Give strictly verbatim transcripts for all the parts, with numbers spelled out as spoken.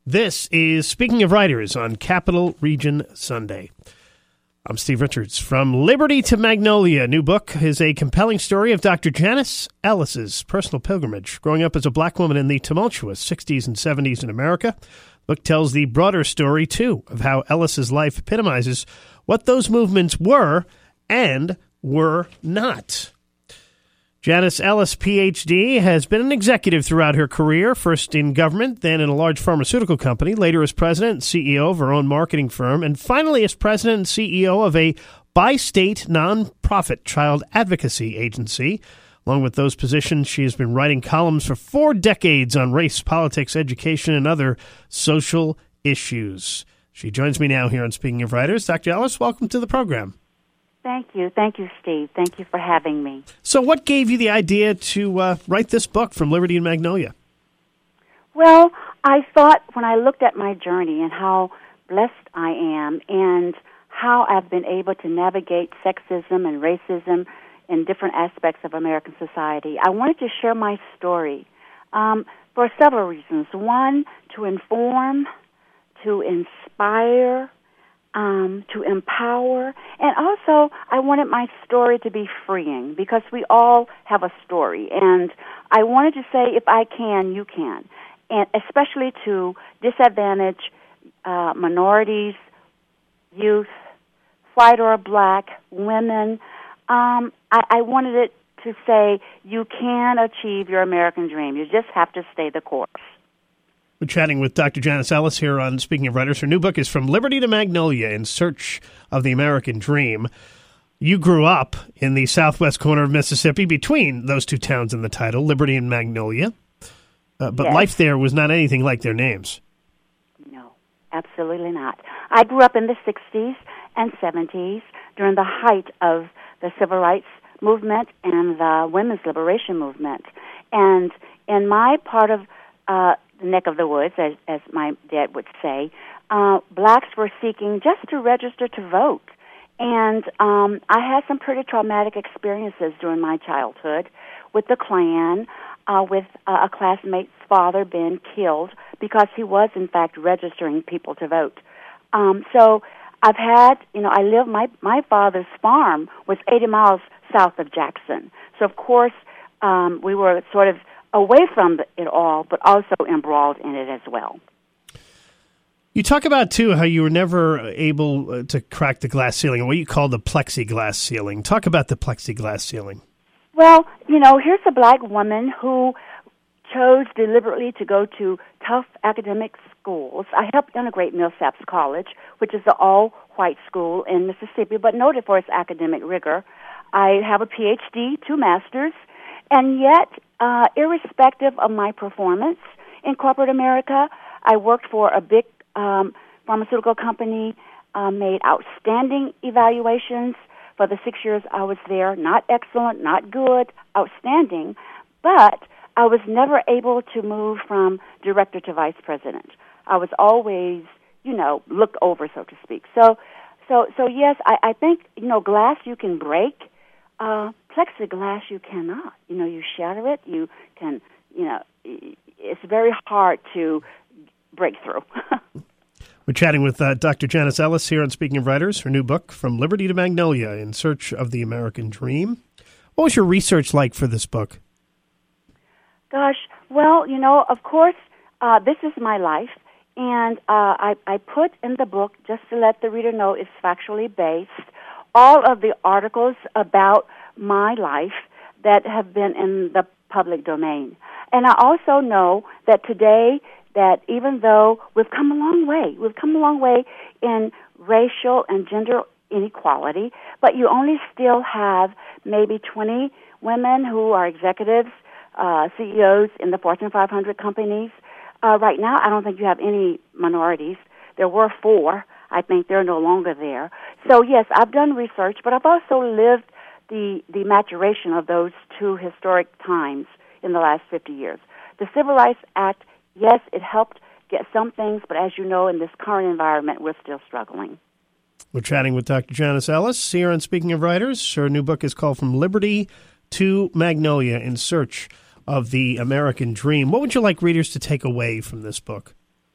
This is Speaking of Writers on Capital Region Sunday. I'm Steve Richards. From Liberty to Magnolia, new book is a compelling story of Doctor Janice Ellis's personal pilgrimage, growing up as a black woman in the tumultuous sixties and seventies in America. The book tells the broader story, too, of how Ellis's life epitomizes what those movements were and were not. Janice Ellis, P H D, has been an executive throughout her career, first in government, then in a large pharmaceutical company, later as president and C E O of her own marketing firm, and finally as president and C E O of a bi-state nonprofit child advocacy agency. Along with those positions, she has been writing columns for four decades on race, politics, education, and other social issues. She joins me now here on Speaking of Writers. Doctor Ellis, welcome to the program. Thank you. Thank you, Steve. Thank you for having me. So what gave you the idea to uh, write this book, From Liberty to Magnolia? Well, I thought when I looked at my journey and how blessed I am and how I've been able to navigate sexism and racism in different aspects of American society, I wanted to share my story um, for several reasons. One, to inform, to inspire, Um, to empower, and also I wanted my story to be freeing because we all have a story, and I wanted to say, if I can, you can, and especially to disadvantaged uh, minorities, youth, white or black, women. Um, I, I wanted it to say you can achieve your American dream. You just have to stay the course. We're chatting with Doctor Janice Ellis here on Speaking of Writers. Her new book is From Liberty to Magnolia, In Search of the American Dream. You grew up in the southwest corner of Mississippi between those two towns in the title, Liberty and Magnolia. Uh, but yes. Life there was not anything like their names. No, absolutely not. I grew up in the sixties and seventies during the height of the civil rights movement and the women's liberation movement. And in my part of uh, the neck of the woods, as, as my dad would say, uh, blacks were seeking just to register to vote. And um, I had some pretty traumatic experiences during my childhood with the Klan, uh, with uh, a classmate's father being killed because he was, in fact, registering people to vote. Um, so I've had, you know, I live, my, my father's farm was eighty miles south of Jackson. So, of course, um, we were sort of away from it all, but also embroiled in it as well. You talk about, too, how you were never able to crack the glass ceiling, or what you call the plexiglass ceiling. Talk about the plexiglass ceiling. Well, you know, here's a black woman who chose deliberately to go to tough academic schools. I helped integrate Millsaps College, which is an all-white school in Mississippi, but noted for its academic rigor. I have a P H D, two masters, and yet, uh, irrespective of my performance in corporate America, I worked for a big um, pharmaceutical company, uh, made outstanding evaluations for the six years I was there. Not excellent, not good, outstanding, but I was never able to move from director to vice president. I was always, you know, looked over, so to speak. So, so, so yes, I, I think, you know, glass you can break. Uh, plexiglass, you cannot. You know, you shatter it, you can, you know, it's very hard to break through. We're chatting with uh, Doctor Janice Ellis here on Speaking of Writers, her new book, From Liberty to Magnolia, In Search of the American Dream. What was your research like for this book? Gosh, well, you know, of course, uh, this is my life, and uh, I, I put in the book, just to let the reader know it's factually based, all of the articles about my life that have been in the public domain. And I also know that today, that even though we've come a long way, we've come a long way in racial and gender inequality, but you only still have maybe twenty women who are executives, uh, C E Os in the Fortune five hundred companies. Uh, right now, I don't think you have any minorities. There were four. I think they're no longer there. So, yes, I've done research, but I've also lived the, the maturation of those two historic times in the last fifty years. The Civil Rights Act, yes, it helped get some things, but as you know, in this current environment, we're still struggling. We're chatting with Doctor Janice Ellis here on Speaking of Writers. Her new book is called From Liberty to Magnolia, In Search of the American Dream. What would you like readers to take away from this book?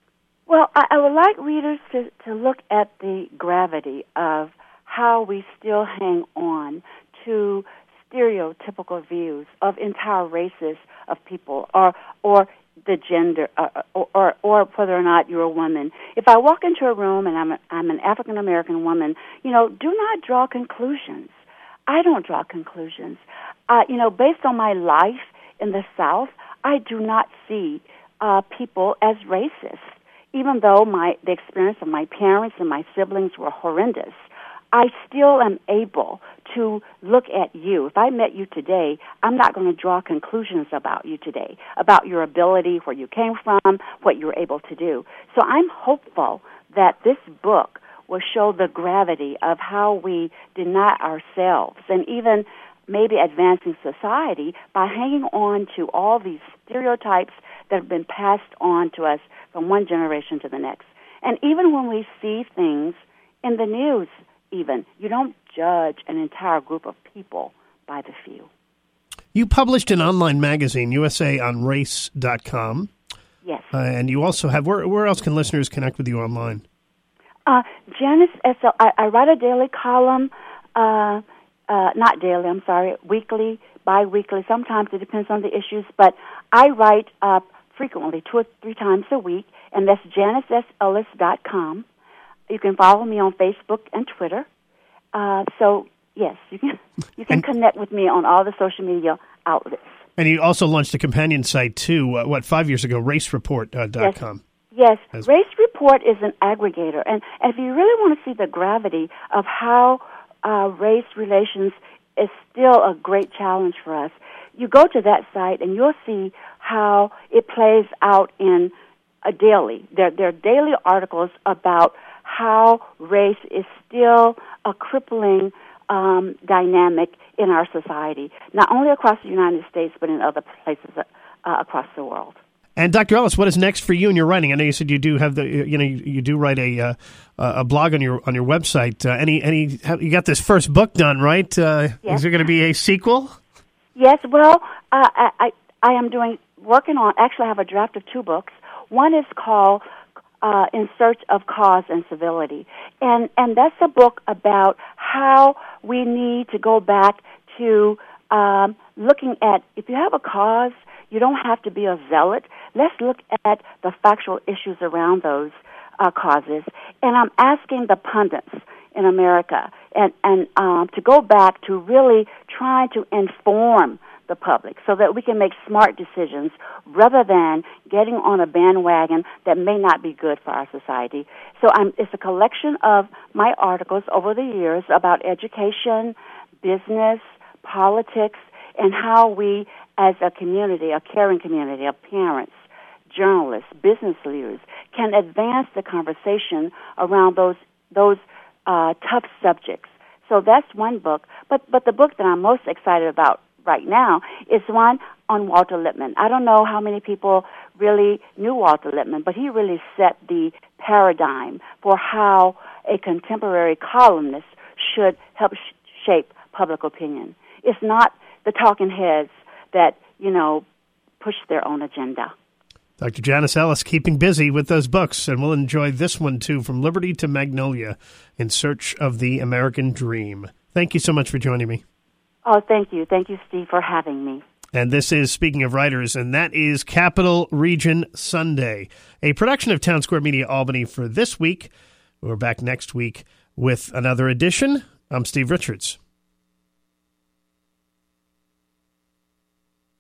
Well, I, I would like readers to, to look at the gravity of how we still hang on to stereotypical views of entire races of people, or or the gender, uh, or, or or whether or not you're a woman. If I walk into a room and I'm a, I'm an African American woman, you know, do not draw conclusions. I don't draw conclusions. Uh, you know, based on my life in the South, I do not see uh, people as racist, even though my the experience of my parents and my siblings were horrendous. I still am able to look at you. If I met you today, I'm not going to draw conclusions about you today, about your ability, where you came from, what you were able to do. So I'm hopeful that this book will show the gravity of how we deny ourselves and even maybe advancing society by hanging on to all these stereotypes that have been passed on to us from one generation to the next. And even when we see things in the news, even, you don't judge an entire group of people by the few. You published an online magazine, U S A on race dot com. Yes. Uh, and you also have, where, where else can listeners connect with you online? Uh, Janice S L, I, I write a daily column, uh, uh, not daily, I'm sorry, weekly, bi-weekly. Sometimes it depends on the issues, but I write uh, frequently, two or three times a week, and that's janice s ellis dot com. You can follow me on Facebook and Twitter. Uh, so, yes, you can you can and, connect with me on all the social media outlets. And you also launched a companion site, too, uh, what, five years ago, race report dot com. Yes, yes. Race Report is an aggregator. And, and if you really want to see the gravity of how uh, race relations is still a great challenge for us, you go to that site and you'll see how it plays out in a daily. There, there are daily articles about how race is still a crippling um, dynamic in our society, not only across the United States, but in other places uh, across the world. And Doctor Ellis, what is next for you in your writing? I know you said you do have the, you know, you, you do write a uh, a blog on your on your website. Uh, any any you got this first book done, right? Uh, yes. Is there going to be a sequel? Yes. Well, uh, I, I I am doing working on. Actually, I have a draft of two books. One is called Uh, In Search of Cause and Civility. And and that's a book about how we need to go back to um, looking at, if you have a cause, you don't have to be a zealot. Let's look at the factual issues around those uh, causes. And I'm asking the pundits in America and, and um, to go back to really trying to inform the public so that we can make smart decisions rather than getting on a bandwagon that may not be good for our society. So I'm, it's a collection of my articles over the years about education, business, politics, and how we as a community, a caring community of parents, journalists, business leaders, can advance the conversation around those those uh, tough subjects. So that's one book. But but the book that I'm most excited about right now is one on Walter Lippmann. I don't know how many people really knew Walter Lippmann, but he really set the paradigm for how a contemporary columnist should help sh- shape public opinion. It's not the talking heads that, you know, push their own agenda. Doctor Janice Ellis keeping busy with those books, and we'll enjoy this one, too, From Liberty to Magnolia, In Search of the American Dream. Thank you so much for joining me. Oh, thank you. Thank you, Steve, for having me. And this is Speaking of Writers, and that is Capital Region Sunday, a production of Town Square Media Albany for this week. We're back next week with another edition. I'm Steve Richards.